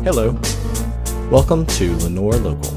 Hello. Welcome to Lenoir Local.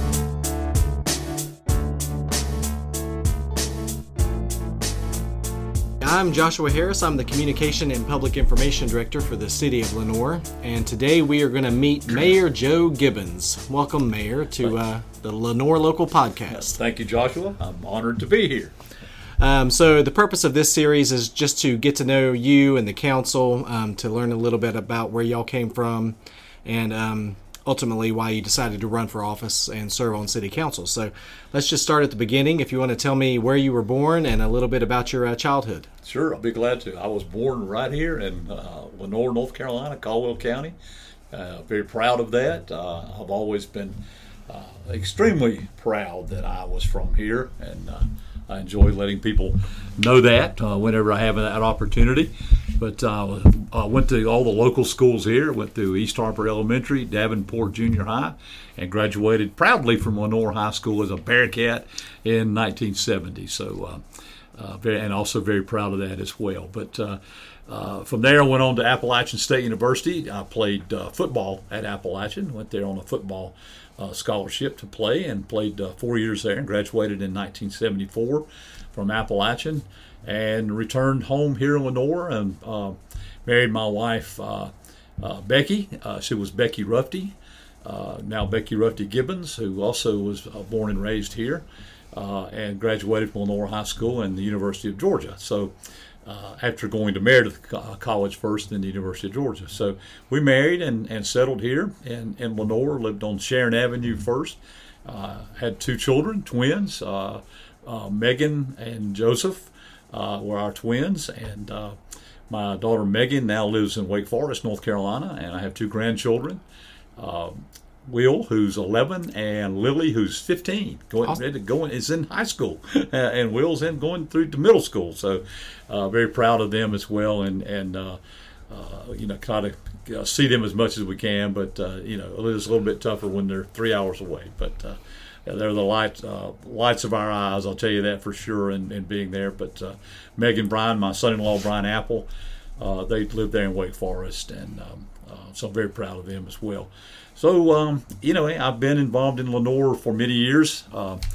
I'm Joshua Harris. I'm the Communication and Public Information Director for the City of Lenoir, and today we are going to meet Mayor Joe Gibbons. Welcome, Mayor, to the Lenoir Local Podcast. Thank you, Joshua. I'm honored to be here. So the purpose of this series is just to get to know you and the council, to learn a little bit about where y'all came from, and ultimately why you decided to run for office and serve on city council. So let's just start at the beginning. If you want to tell me where you were born and a little bit about your childhood. Sure, I'll be glad to. I was born right here in Lenoir, North Carolina, Caldwell County. Very proud of that. I've always been extremely proud that I was from here, and I enjoy letting people know that whenever I have that opportunity. But I went to all the local schools here. Went to East Harper Elementary, Davenport Junior High, and graduated proudly from Lenoir High School as a Bearcat in 1970. So, and also very proud of that as well. But from there, I went on to Appalachian State University. I played football at Appalachian. Went there on a football scholarship to play, and played 4 years there, and graduated in 1974 from Appalachian, and returned home here in Lenoir, and married my wife Becky. She was Becky Rufty, now Becky Rufty Gibbons, who also was born and raised here, and graduated from Lenoir High School and the University of Georgia. So after going to Meredith College first, then the University of Georgia. So we married and settled here in Lenoir, lived on Sharon Avenue first, had two children, twins, Megan and Joseph were our twins, and my daughter Megan now lives in Wake Forest, North Carolina, and I have two grandchildren, Will, who's 11, and Lily, who's 15, is in high school, and Will's going through to middle school. So very proud of them as well, and kind of see them as much as we can, but it's a little bit tougher when they're 3 hours away. But they're the lights of our eyes, I'll tell you that for sure, in being there. But Megan Bryan, my son-in-law Brian Apple, they live there in Wake Forest, and so I'm very proud of them as well. So, I've been involved in Lenoir for many years.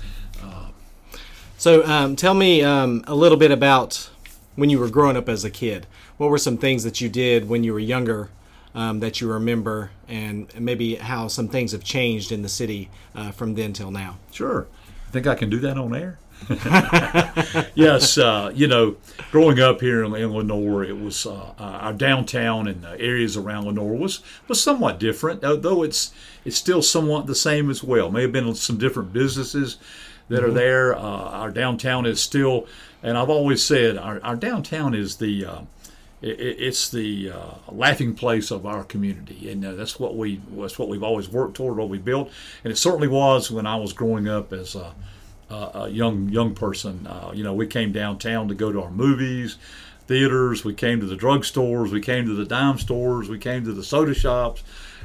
So tell me a little bit about when you were growing up as a kid. What were some things that you did when you were younger that you remember, and maybe how some things have changed in the city from then till now? Sure. I think I can do that on air. Yes, growing up here in Lenoir, it was our downtown and areas around Lenoir was somewhat different, though it's still somewhat the same as well. May have been some different businesses that are there. Our downtown is still, and I've always said, our downtown is it's the laughing place of our community, and that's what we've always worked toward, what we built, and it certainly was when I was growing up as a young person. We came downtown to go to our movies, theaters. We came to the drugstores. We came to the dime stores. We came to the soda shops.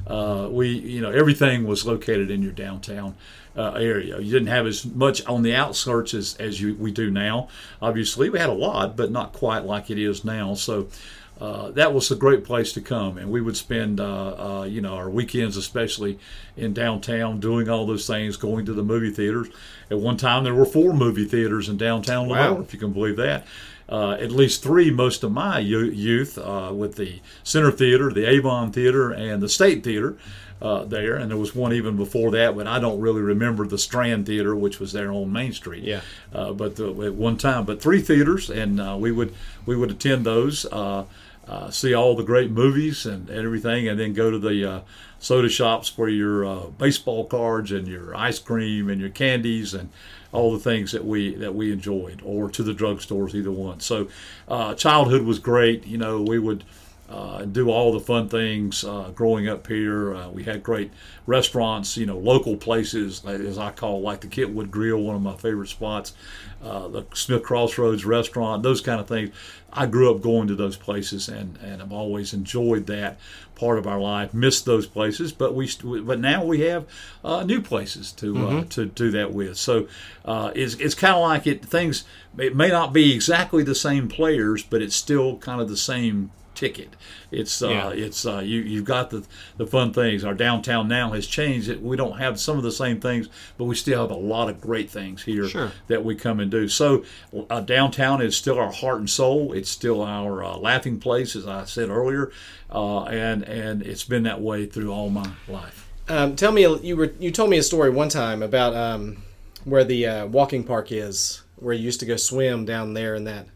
Everything was located in your downtown area. You didn't have as much on the outskirts as we do now. Obviously, we had a lot, but not quite like it is now. So that was a great place to come, and we would spend our weekends, especially in downtown, doing all those things, going to the movie theaters. At one time, there were 4 movie theaters in downtown Lenoir, if you can believe that. At least 3 most of my youth, with the Center Theater, the Avon Theater, and the State Theater there. And there was one even before that, but I don't really remember the Strand Theater, which was there on Main Street. Yeah. At one time, but 3 theaters, and we would attend those, see all the great movies and everything, and then go to the soda shops for your baseball cards and your ice cream and your candies and all the things that we enjoyed, or to the drugstores, either one. So childhood was great. We would do all the fun things growing up here. We had great restaurants, local places, as I call, like the Kitwood Grill, one of my favorite spots, the Smith Crossroads restaurant, those kind of things. I grew up going to those places, and I've always enjoyed that part of our life. Missed those places, but now we have new places to do that with. So it's kind of like it may not be exactly the same players, but it's still kind of the same ticket. It's Yeah. you've got the fun things. Our downtown now has changed. We don't have some of the same things, but we still have a lot of great things here Sure. that we come and do. So downtown is still our heart and soul. It's still our laughing place, as I said earlier, and it's been that way through all my life. Tell me, you told me a story one time about where the walking park is, where you used to go swim down there in that.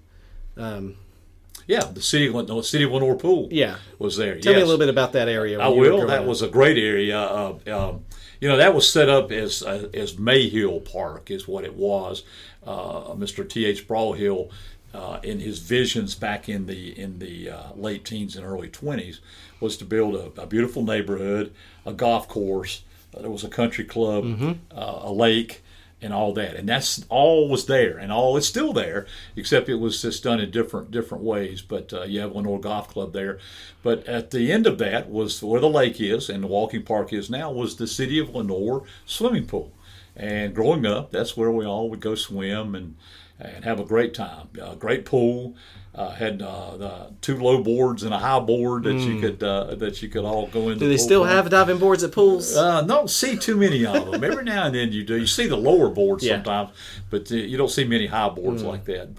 Yeah, the city of Lenoir pool. Yeah. Was there. Tell me a little bit about that area. I will. That was a great area. That was set up as Mayhill Park is what it was. Mr. T.H. Broyhill, in his visions back in the late teens and early 20s, was to build a beautiful neighborhood, a golf course. There was a country club, a lake, and all that, and that's all was there, and all is still there, except it was just done in different ways. But you have Lenoir Golf Club there. But at the end of that was where the lake is and the walking park is now, was the City of Lenoir swimming pool. And growing up, that's where we all would go swim and have a great time. Great pool. Had the 2 low boards and a high board that you could all go into. Do they still have diving boards at pools? Don't see too many of them. Every now and then you do. You see the lower boards Yeah. sometimes, but you don't see many high boards like that.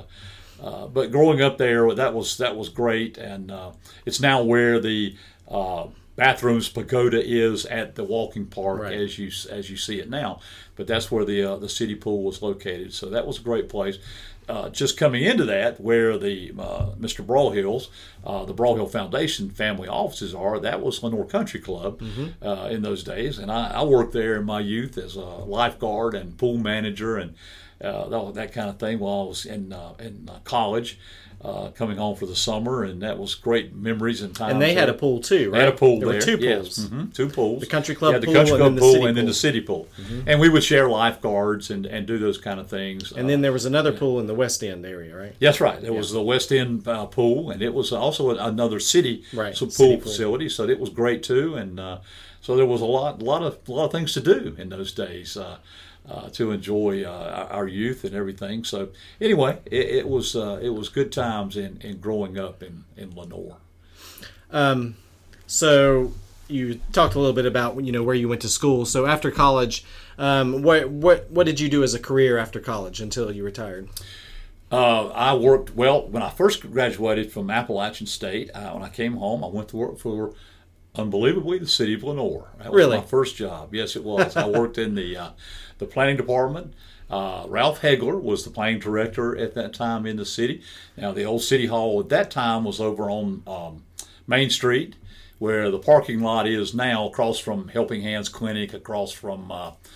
But growing up there, that was great, and it's now where the bathrooms pagoda is at the walking park, Right. as you see it now. But that's where the city pool was located. So that was a great place. Just coming into that, where the Mr. Broyhill's, the Broyhill Foundation family offices are, that was Lenoir Country Club in those days, and I worked there in my youth as a lifeguard and pool manager and that kind of thing while I was in college. Coming home for the summer, and that was great memories and times. And they had a pool too, right? They had a pool there. There Were 2 yes. pools. 2 pools. The country club the pool country and club then the pool city and then pool. the city pool. And we would share lifeguards and do those kind of things. And then there was another pool in the West End area, right? That's right. There was the West End pool, and it was also another city Right. pool City pool. facility, so it was great too. And so there was a lot of things to do in those days to enjoy our youth and everything. So anyway, it was good times in growing up in Lenoir. So you talked a little bit about where you went to school. So after college, what did you do as a career after college until you retired? I worked, when I first graduated from Appalachian State, when I came home, I went to work for, unbelievably, the City of Lenoir. That was Really? my first job. Yes, it was. I worked in the planning department. Ralph Hegler was the planning director at that time in the city. Now, the old City Hall at that time was over on Main Street, where the parking lot is now, across from Helping Hands Clinic, across from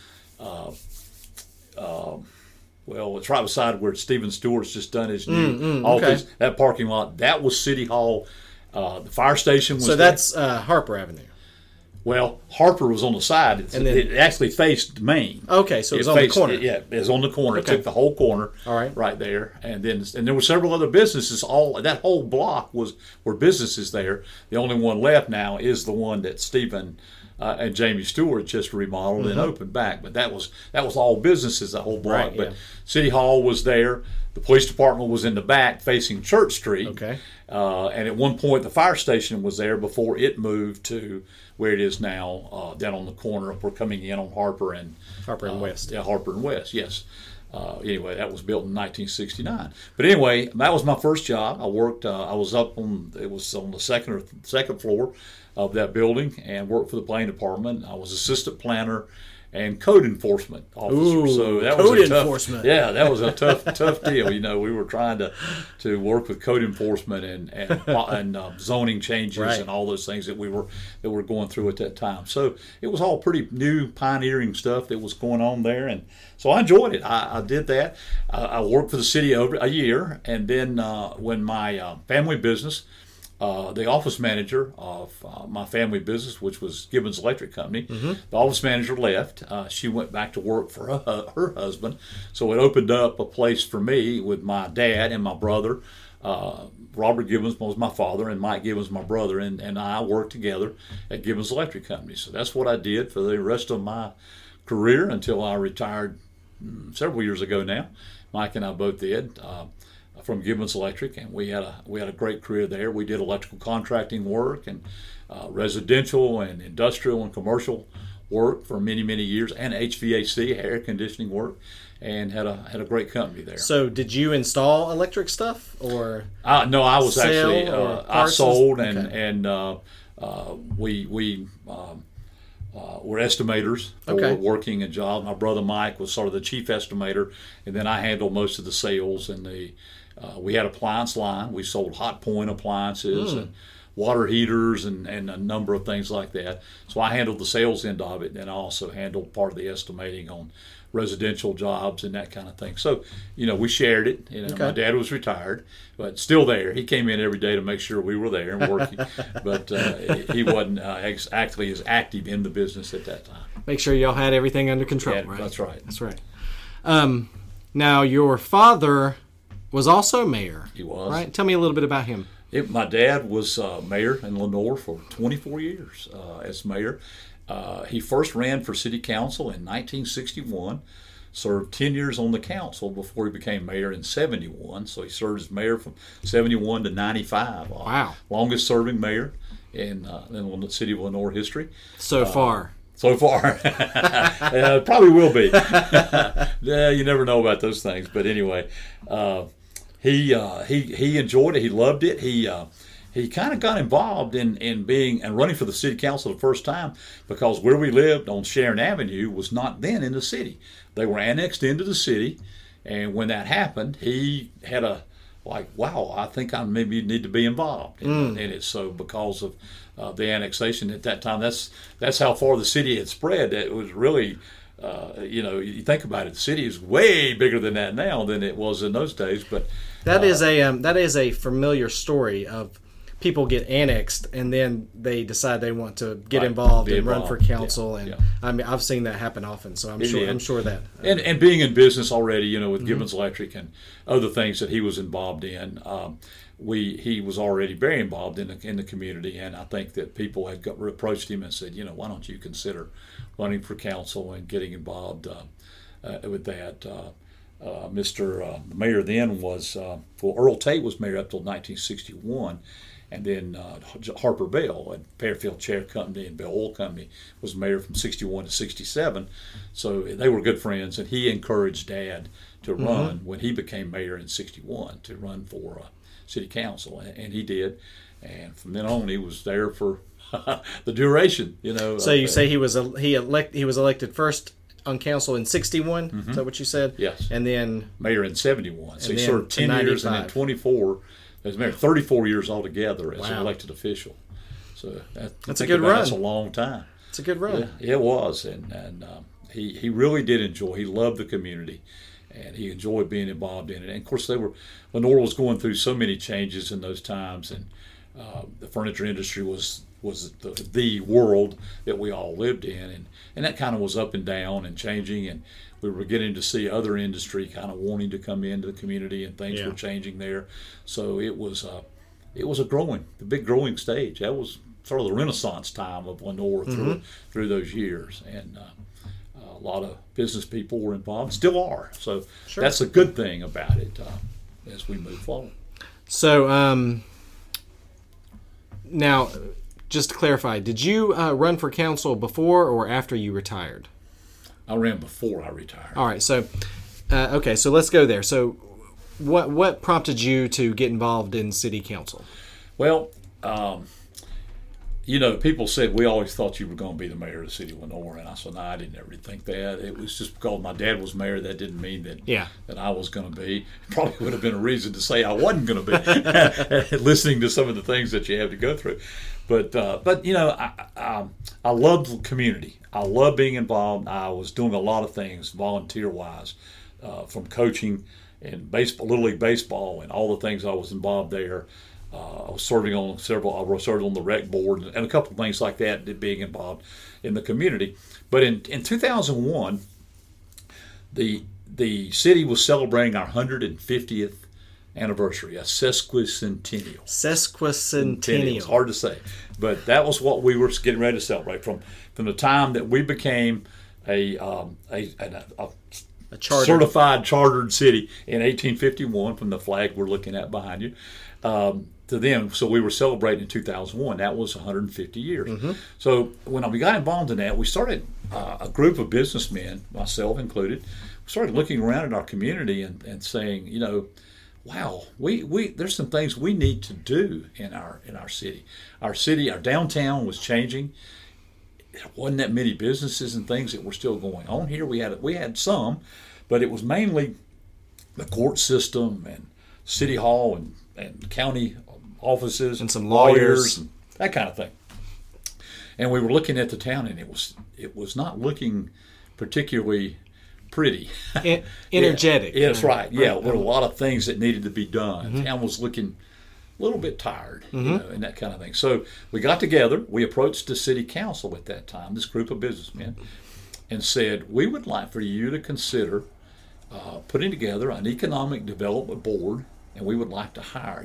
it's right beside where Stephen Stewart's just done his new office. okay. That parking lot, that was City Hall. The fire station was So there. that's Harper Avenue. Well, Harper was on the side. And then- It actually faced Main. Okay, so it was on the corner. Yeah, it was on the corner. Okay. It took the whole corner. All right. Right there, and there were several other businesses. That whole block were businesses there. The only one left now is the one that Stephen and Jamie Stewart just remodeled and opened back. But that was all businesses, the whole block. Right, but yeah. City Hall was there. The police department was in the back facing Church Street. Okay. And at one point, the fire station was there before it moved to where it is now, down on the corner. We're coming in on Harper and West. Yeah, Harper and West. Yes. Anyway, that was built in 1969. But anyway, that was my first job. I worked. I was up on. It was on the second floor of that building, and worked for the planning department. I was assistant planner and code enforcement officer. Ooh, so that code was a enforcement. Yeah, that was a tough deal. We were trying to work with code enforcement and zoning changes Right. and all those things that we were going through at that time. So it was all pretty new, pioneering stuff that was going on there, and so I enjoyed it. I did that. I worked for the city over a year, and then when my family business. The office manager of my family business, which was Gibbons Electric Company, the office manager left. She went back to work for her husband. So it opened up a place for me with my dad and my brother. Robert Gibbons was my father, and Mike Gibbons my brother, and I worked together at Gibbons Electric Company. So that's what I did for the rest of my career until I retired several years ago now. Mike and I both did. from Gibbons Electric, and we had a great career there. We did electrical contracting work and residential and industrial and commercial work for many years, and HVAC, air conditioning work, and had a great company there. So did you install electric stuff, or no? I was actually I sold okay. and we were estimators for Okay. working a job. My brother Mike was sort of the chief estimator, and then I handled most of the sales and we had appliance line. We sold hot point appliances and water heaters and a number of things like that. So I handled the sales end of it, and I also handled part of the estimating on residential jobs and that kind of thing. So, we shared it. Okay. My dad was retired, but still there. He came in every day to make sure we were there and working. But he wasn't exactly as active in the business at that time. Make sure y'all had everything under control, Yeah, right? that's right. That's right. Now, your father was also mayor. He was. Right? Tell me a little bit about him. My dad was mayor in Lenoir for 24 years as mayor. He first ran for city council in 1961, served 10 years on the council before he became mayor in 71. So he served as mayor from 71 to 95. Wow. Longest serving mayor in the city of Lenoir history. So far. So far. Probably will be. Yeah, you never know about those things. But anyway, he enjoyed it. He loved it. He kind of got involved in being and running for the city council the first time because where we lived on Sharon Avenue was not then in the city. They were annexed into the city, and when that happened, he had wow, I think I maybe need to be involved in it. So because of the annexation at that time, that's how far the city had spread. It was really, you think about it, the city is way bigger than that now than it was in those days. But that is a familiar story of people get annexed and then they decide they want to get involved and run for council, and I mean I've seen that happen often. So I'm sure that and being in business already, with Gibbons Electric and other things that he was involved in, he was already very involved in the community, and I think that people had approached him and said, why don't you consider running for council and getting involved with that. The mayor then was Earl Tate was mayor up till 1961. And then Harper Bell and Fairfield Chair Company and Bell Oil Company was mayor from 61 to 67. So they were good friends, and he encouraged Dad to run when he became mayor in 61 to run for city council, and he did. And from then on, he was there for the duration. So you say he was elected first on council in 61. Is that what you said? Yes. And then mayor in 71. So he served 10 years, and then 24. He was mayor 34 years altogether as an elected official. So that's a good run. That's a long time. It's a good run. Yeah, it was, and he really did enjoy. He loved the community, and he enjoyed being involved in it. And of course, Lenoir was going through so many changes in those times, and the furniture industry was the world that we all lived in, and that kind of was up and down and changing, and we were getting to see other industry kind of wanting to come into the community, and things were changing there. So it was a the big growing stage. That was sort of the Renaissance time of Lenoir through those years, and a lot of business people were involved, still are. So that's a good thing about it as we move forward. So now, just to clarify, did you run for council before or after you retired? I ran before I retired. All right, so okay, so let's go there. So, what prompted you to get involved in city council? Well, people said we always thought you were going to be the mayor of the city of Lenoir, and I said, no, I didn't ever think that. It was just because my dad was mayor. That didn't mean that I was going to be. Probably would have been a reason to say I wasn't going to be, listening to some of the things that you have to go through. But I love the community. I love being involved. I was doing a lot of things volunteer-wise, from coaching and baseball, Little League baseball, and all the things I was involved there. I was serving on the rec board and a couple of things like that, being involved in the community. But in 2001, the city was celebrating our 150th anniversary, a sesquicentennial. It's hard to say, but that was what we were getting ready to celebrate from the time that we became a A chartered. certified chartered city in 1851 from the flag we're looking at behind you. To them, so we were celebrating in 2001. That was 150 years. So when we got involved in that, we started a group of businessmen, myself included, we started looking around at our community and saying, wow, we there's some things we need to do in our city. Our downtown was changing. There wasn't that many businesses and things that were still going on here. We had some, but it was mainly the court system and city hall and county offices and some lawyers and that kind of thing. And we were looking at the town, and it was not looking particularly pretty. Energetic. Yeah, that's right. Yeah, there were a lot of things that needed to be done. The town was looking a little bit tired, and that kind of thing. So we got together. We approached the city council at that time, this group of businessmen, and said, we would like for you to consider putting together an economic development board, and we would like to hire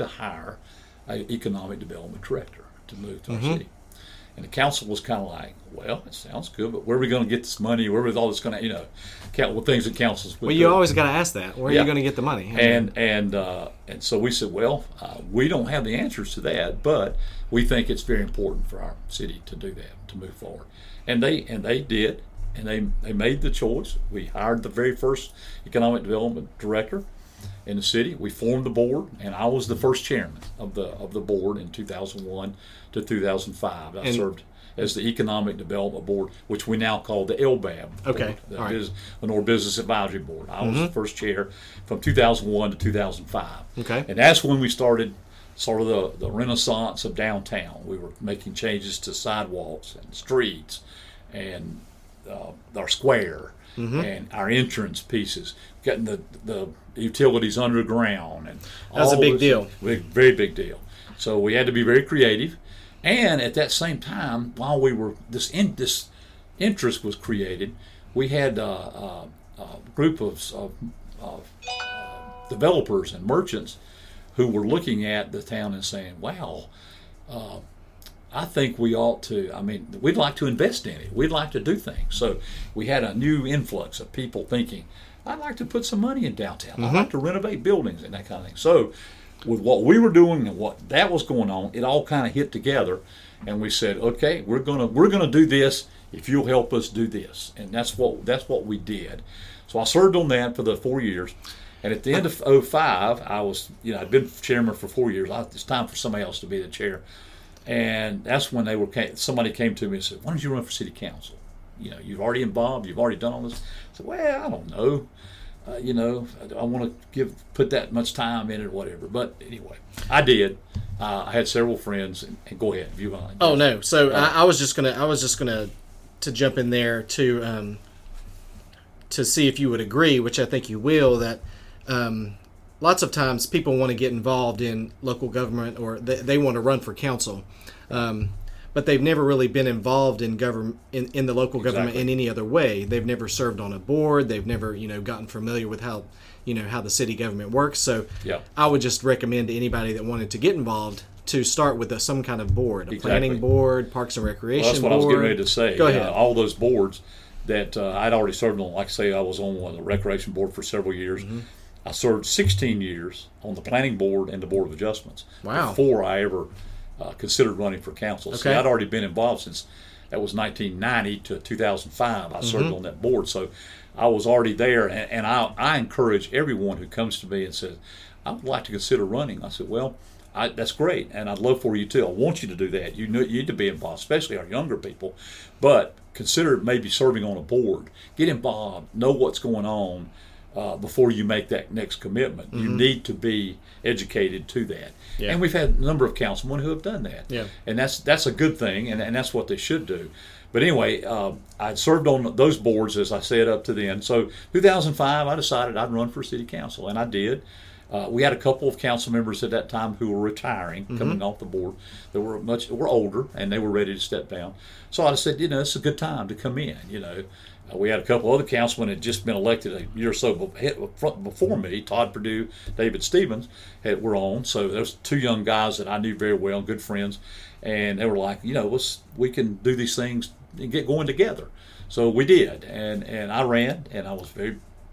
an economic development director to move to our city. And the council was kind of like, well, it sounds good, but where are we going to get this money? Where is all this going to, things that councils would Well, you always got to ask that. Where are you going to get the money? And so we said, well, we don't have the answers to that, but we think it's very important for our city to do that, to move forward. And they did, and they made the choice. We hired the very first economic development director in the city. We formed the board, and I was the first chairman of the board in 2001 to 2005. I served as the Economic Development Board, which we now call the LBAB. Okay. Board, the Lenore Business Advisory Board. I was the first chair from 2001 to 2005. Okay. And that's when we started sort of the renaissance of downtown. We were making changes to sidewalks and streets and our square and our entrance pieces, getting the utilities underground. And that was a big deal. Very big deal. So we had to be very creative. And at that same time, while we were this interest was created, we had a group of developers and merchants who were looking at the town and saying, "Wow, I think we ought to. We'd like to invest in it. We'd like to do things." So we had a new influx of people thinking, "I'd like to put some money in downtown. I'd like to renovate buildings and that kind of thing." So with what we were doing and what that was going on, it all kind of hit together, and we said, "Okay, we're gonna do this if you'll help us do this," and that's what we did. So I served on that for the 4 years, and at the end of 2005, I was I'd been chairman for 4 years. It's time for somebody else to be the chair, and that's when somebody came to me and said, "Why don't you run for city council? You've already involved, you've already done all this." I said, "Well, I don't know. I want to put that much time in it or whatever." But anyway, I did. I had several friends, and go ahead if you want. Oh no! So I was just gonna to jump in there to see if you would agree, which I think you will, that lots of times people want to get involved in local government, or they want to run for council. But they've never really been involved in government in the local government in any other way. They've never served on a board. They've never gotten familiar with how the city government works. So I would just recommend to anybody that wanted to get involved to start with some kind of board, a planning board, Parks and Recreation that's what board. I was getting ready to say. Go ahead. All those boards that I'd already served on. Like I say, I was on the recreation board for several years. I served 16 years on the planning board and the board of adjustments. Wow. Before I ever considered running for council. Okay. So I'd already been involved since that was 1990 to 2005. I served on that board, so I was already there. And I encourage everyone who comes to me and says, "I would like to consider running." I said, "Well, that's great, and I'd love for you to. I want you to do that. You need to be involved, especially our younger people. But consider maybe serving on a board. Get involved. Know what's going on." Before you make that next commitment, you need to be educated to that. And we've had a number of councilmen who have done that. And that's a good thing, and that's what they should do. But anyway, I served on those boards, as I said, up to then. So 2005, I decided I'd run for city council, and I did. We had a couple of council members at that time who were retiring, coming off the board. They were older, and they were ready to step down. So I said, it's a good time to come in. We had a couple other councilmen that had just been elected a year or so before me. Todd Perdue, David Stevens were on. So those two young guys that I knew very well, good friends, and they were like, we can do these things and get going together. So we did, and I ran, and I was very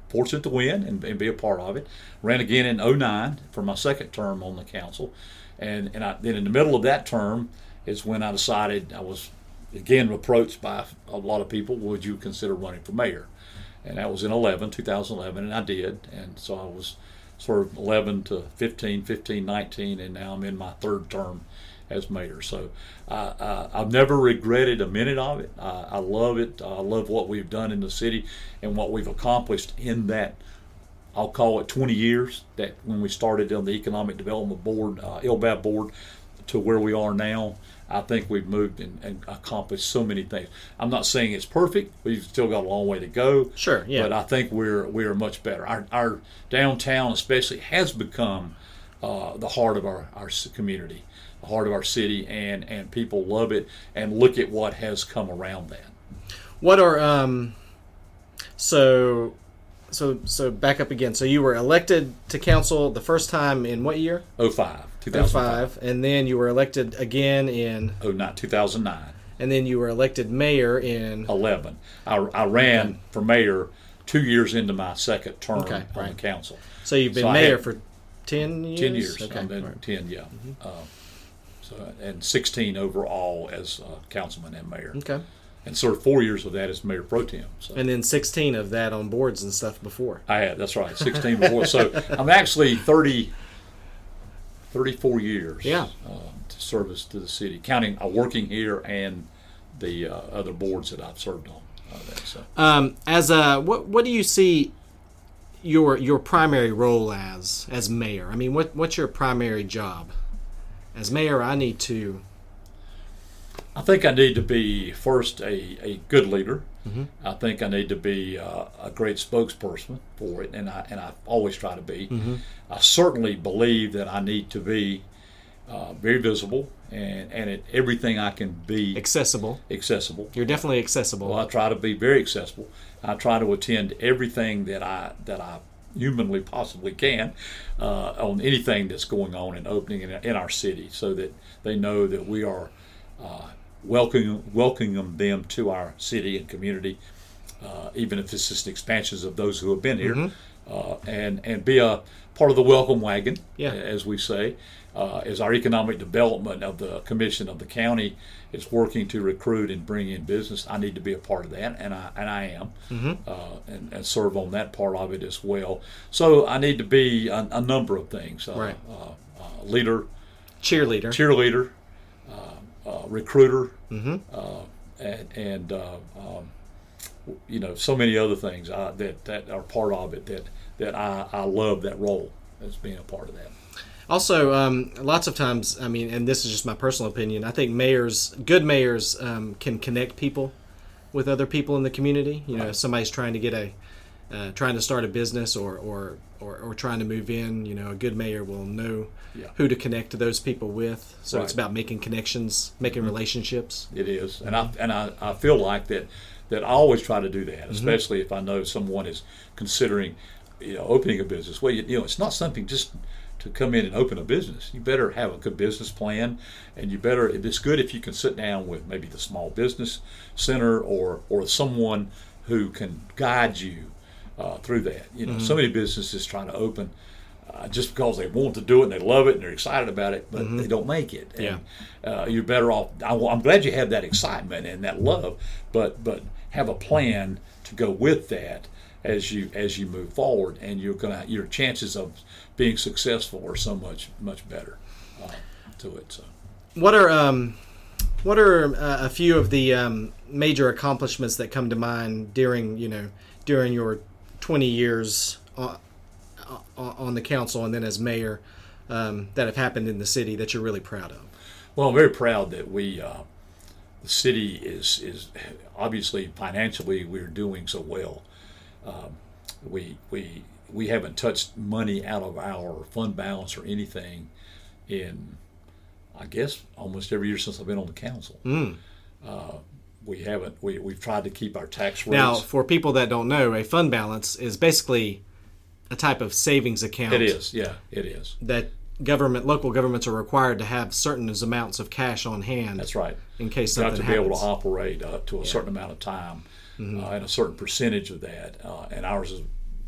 fortunate to win and be a part of it. Ran again in '09 for my second term on the council, and then in the middle of that term is when I decided I was again approached by a lot of people. Would you consider running for mayor? And that was in 2011, and I did. And so I was sort of 11 to 15, 19, and now I'm in my third term as mayor. So I've never regretted a minute of it. I love it. I love what we've done in the city and what we've accomplished in that, I'll call it 20 years, that when we started on the Economic Development Board, LBAB board, to where we are now. I think we've moved and accomplished so many things. I'm not saying it's perfect. We've still got a long way to go. Sure, yeah. But I think we're much better. Our downtown especially has become the heart of our community, the heart of our city, and people love it. And look at what has come around that. What are so back up again. So you were elected to council the first time in what year? 2005, and then you were elected again in 2009, and then you were elected mayor in 11. I ran for mayor 2 years into my second term on the council. So you've been mayor for 10 years? 10 years. Okay. I've been 10, yeah. And 16 overall as councilman and mayor. Okay. And sort of 4 years of that as mayor pro tem. So. And then 16 of that on boards and stuff before. I had, that's right, 16 before. So I'm actually 34 years to service to the city, counting working here and the other boards that I've served on. What do you see your primary role as mayor? I mean, what's your primary job? As mayor, I think I need to be first a good leader. Mm-hmm. I think I need to be a great spokesperson for it, and I always try to be. Mm-hmm. I certainly believe that I need to be very visible and at everything I can be accessible. Accessible. You're definitely accessible. Well, I try to be very accessible. I try to attend everything that I humanly possibly can on anything that's going on and opening in our city, so that they know that we are welcoming them to our city and community, even if it's just expansions of those who have been here, mm-hmm. And be a part of the welcome wagon, as we say, as our economic development of the commission of the county is working to recruit and bring in business. I need to be a part of that, and I am, mm-hmm. and serve on that part of it as well. So I need to be a number of things: leader, cheerleader. Recruiter, mm-hmm. And so many other things that are part of it that I love that role as being a part of that. Also, lots of times, I mean, and this is just my personal opinion, I think good mayors can connect people with other people in the community. You know, if somebody's trying to trying to start a business or trying to move in, a good mayor will know who to connect to those people with. So it's about making connections, making mm-hmm. relationships. It is, and I feel like that I always try to do that, especially if I know someone is considering, opening a business. Well, it's not something just to come in and open a business. You better have a good business plan, and it's good if you can sit down with maybe the small business center or someone who can guide you through that. Mm-hmm. So many businesses try to open just because they want to do it and they love it and they're excited about it, but mm-hmm. they don't make it. And, you're better off. I'm glad you have that excitement and that love, but have a plan to go with that as you move forward, and your chances of being successful are so much better to it. So, what are a few of the major accomplishments that come to mind during your 20 years on the council and then as mayor that have happened in the city that you're really proud of? Well, I'm very proud that the city is obviously financially we're doing so well. We haven't touched money out of our fund balance or anything in, I guess, almost every year since I've been on the council. We haven't. We've tried to keep our tax rates. Now, for people that don't know, a fund balance is basically a type of savings account. It is, yeah, it is. That local governments are required to have certain amounts of cash on hand. That's right. In case something happens. You have to be able to operate up to a certain amount of time, mm-hmm. And a certain percentage of that. And ours is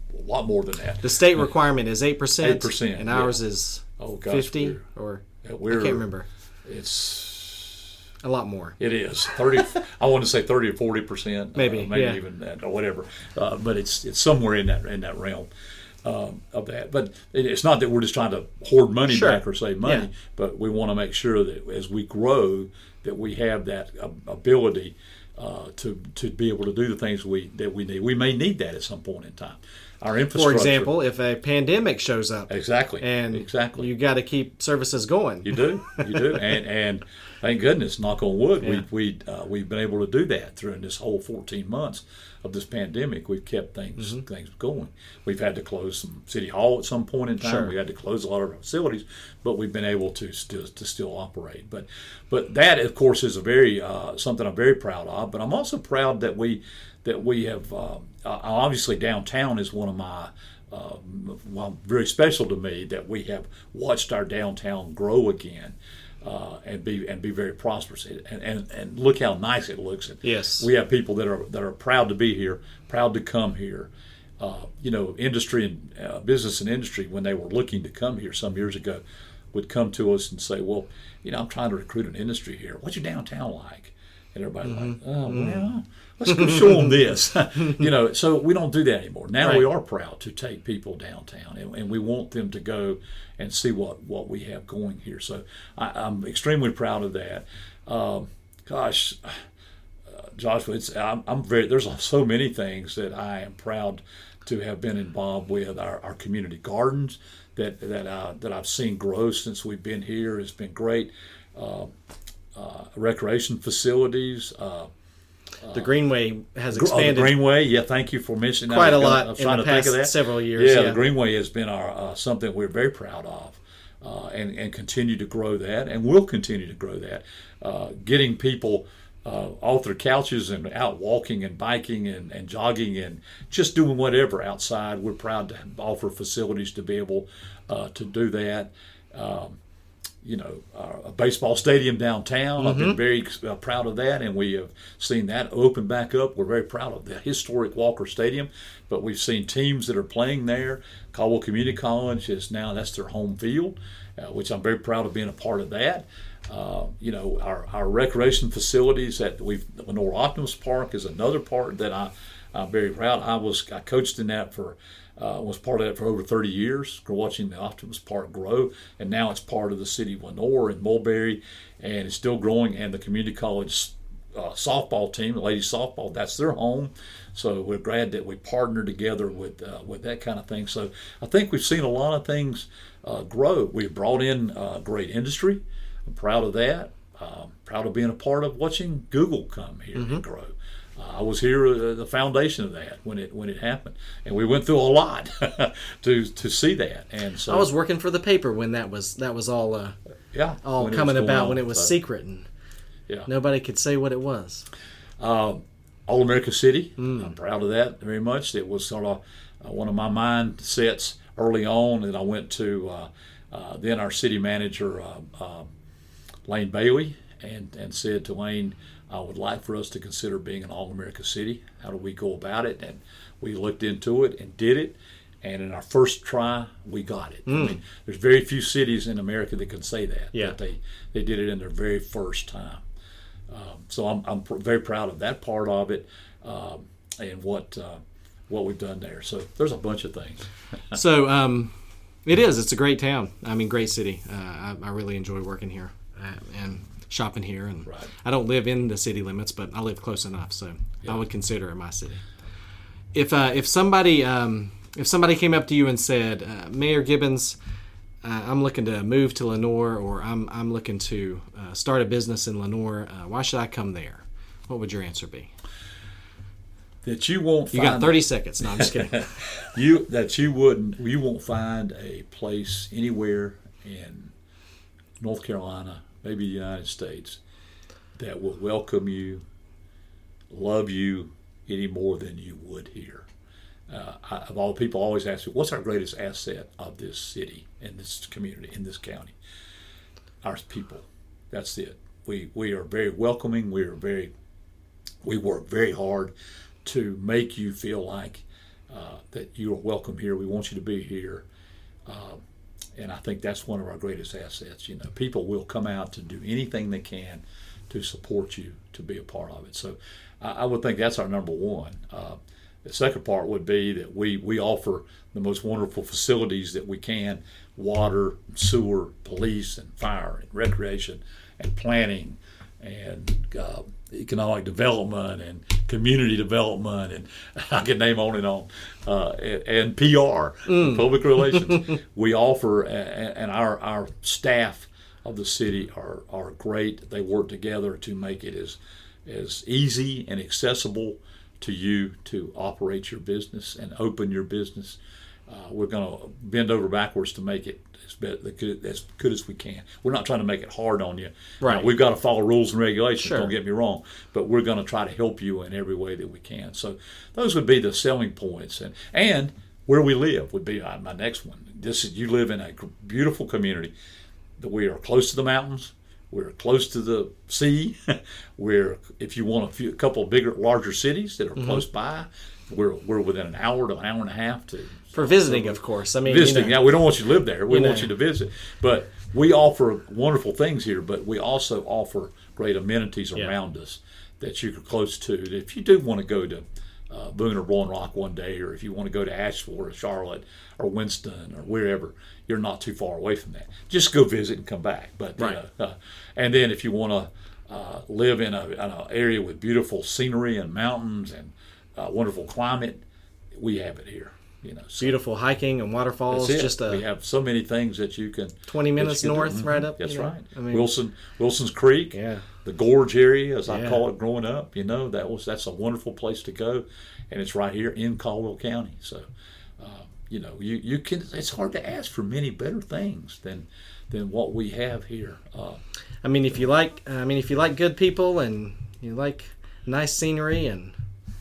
a lot more than that. The state requirement is 8%. 8%, and ours is Oh gosh, 50 or I can't remember. It's a lot more. It is 30. I want to say 30 or 40%, maybe yeah. even that or whatever. But it's somewhere in that realm of that. But it's not that we're just trying to hoard money sure. back or save money, yeah. but we want to make sure that as we grow, that we have that ability to be able to do the things that we need. We may need that at some point in time. Our infrastructure. For example, if a pandemic shows up, exactly, you got to keep services going. You do, and thank goodness, knock on wood, yeah. we've been able to do that during this whole 14 months of this pandemic. We've kept things going. We've had to close some City Hall at some point in time. Sure. We had to close a lot of our facilities, but we've been able to still operate. But that, of course, is a very something I'm very proud of. But I'm also proud that we have obviously downtown is one of my very special to me, that we have watched our downtown grow again. And be very prosperous, and look how nice it looks. Yes, we have people that are proud to be here, proud to come here. Industry and business and industry, when they were looking to come here some years ago, would come to us and say, "Well, I'm trying to recruit an industry here. What's your downtown like?" And everybody's like, "Oh, well, let's go show them this." So we don't do that anymore. Now right. we are proud to take people downtown, and we want them to go and see what we have going here. So I'm extremely proud of that. Joshua, there's so many things that I am proud to have been involved with. Our community gardens that I've seen grow since we've been here has been great. Recreation facilities. The Greenway has expanded. The Greenway, yeah. Thank you for mentioning quite that. a lot I was in trying the to think past of that. several years. Yeah, the Greenway has been our something we're very proud of, and continue to grow that, and will continue to grow that. Getting people off their couches and out walking and biking and jogging and just doing whatever outside. We're proud to offer facilities to be able to do that. A baseball stadium downtown. I've been very proud of that, and we have seen that open back up. We're very proud of the historic Walker Stadium, but we've seen teams that are playing there. Caldwell Community College that's their home field, which I'm very proud of being a part of that. Our recreation facilities at Lenoir Optimus Park is another part that I'm very proud. I coached in that was part of that for over 30 years, watching the Optimus Park grow, and now it's part of the city of Lenoir and Mulberry, and it's still growing. And the community college softball team, the ladies softball, that's their home. So we're glad that we partner together with that kind of thing. So I think we've seen a lot of things grow. We've brought in great industry. I'm proud of that. Proud of being a part of watching Google come here and grow. I was here the foundation of that when it happened, and we went through a lot to see that. And so I was working for the paper when that was all coming about, when it was secret and nobody could say what it was. All America City, I'm proud of that very much. It was sort of one of my mindsets early on, and I went to then our city manager Lane Bailey and said to Lane, I would like for us to consider being an All-America City. How do we go about it? And we looked into it and did it. And in our first try, we got it. I mean, there's very few cities in America that can say that. Yeah. That they did it in their very first time. So I'm very proud of that part of it, and what we've done there. So there's a bunch of things. So it's a great town. I mean, great city. I really enjoy working here and shopping here, and right. I don't live in the city limits, but I live close enough, so I would consider it my city. If somebody came up to you and said, Mayor Gibbons, I'm looking to move to Lenoir, or I'm looking to start a business in Lenoir, why should I come there? What would your answer be? That you won't. You got 30 seconds. No, I'm just kidding. You won't find a place anywhere in North Carolina, maybe the United States, that will welcome you, love you any more than you would here. Of all people, always ask me, what's our greatest asset of this city, in this community, in this county? Our people. That's it. We are very welcoming. We work very hard to make you feel like that you are welcome here. We want you to be here. And I think that's one of our greatest assets. You know, people will come out to do anything they can to support you, to be a part of it. So I would think that's our number one. The second part would be that we offer the most wonderful facilities that we can: water, sewer, police, and fire, and recreation, and planning, and economic development, and community development, and I can name on and on, and PR, public relations. We offer, and our staff of the city are great. They work together to make it as easy and accessible to you to operate your business and open your business. We're going to bend over backwards to make it as good as we can. We're not trying to make it hard on you. Right. Now, we've got to follow rules and regulations, Sure. Don't get me wrong, but we're going to try to help you in every way that we can. So those would be the selling points. And where we live would be my next one. You live in a beautiful community. That we are close to the mountains. We're close to the sea. If you want a couple of larger cities that are close by, we're within an hour to an hour and a half for visiting, of course. I mean, visiting. You know, Yeah, we don't want you to live there. We want you to visit. But we offer wonderful things here. But we also offer great amenities around us that you're close to. If you do want to go to Boone or Rolling Rock one day, or if you want to go to Asheville or Charlotte or Winston or wherever, you're not too far away from that. Just go visit and come back. But and then if you want to live in an area with beautiful scenery and mountains and wonderful climate, we have it here. You know, so beautiful hiking and waterfalls. we have so many things that you can. 20 minutes north, right up. That's right. I mean, Wilson's Creek. Yeah. The Gorge area, as I call it growing up, you know, that's a wonderful place to go, and it's right here in Caldwell County. So, you know, you can. It's hard to ask for many better things than what we have here. I mean, if you like good people and you like nice scenery and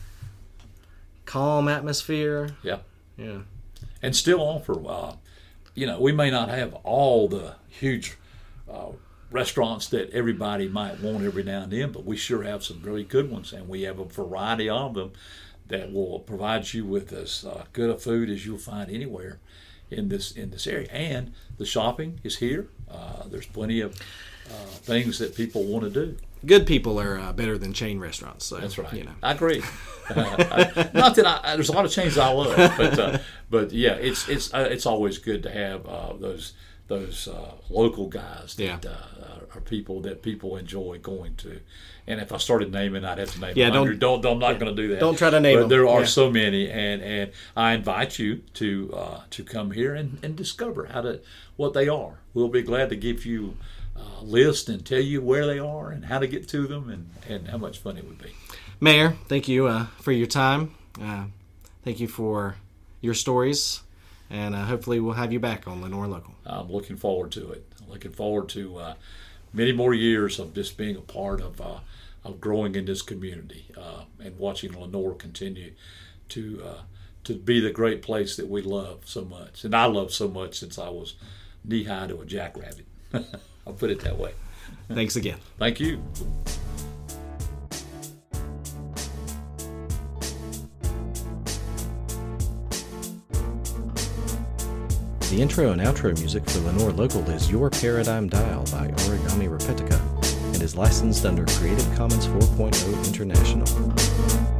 calm atmosphere, yeah, and still offer. You know, we may not have all the huge restaurants that everybody might want every now and then, but we sure have some really good ones, and we have a variety of them that will provide you with as good a food as you'll find anywhere in this area. And the shopping is here. There's plenty of things that people want to do. Good people are better than chain restaurants. So, that's right. You know. I agree. Not that there's a lot of chains I love, but yeah, it's always good to have those local guys that are people that people enjoy going to. And if I started naming, I'd have to name 100. I'm not going to do that. Don't try to name them. But there are so many, and I invite you to come here and discover what they are. We'll be glad to give you a list and tell you where they are and how to get to them and how much fun it would be. Mayor, thank you for your time. Thank you for your stories. And hopefully we'll have you back on Lenoir Local. I'm looking forward to it. I'm looking forward to many more years of just being a part of growing in this community and watching Lenoir continue to be the great place that we love so much. And I love so much since I was knee-high to a jackrabbit. I'll put it that way. Thanks again. Thank you. The intro and outro music for Lenoir Local is Your Paradigm Dial by Origami Repetica and is licensed under Creative Commons 4.0 International.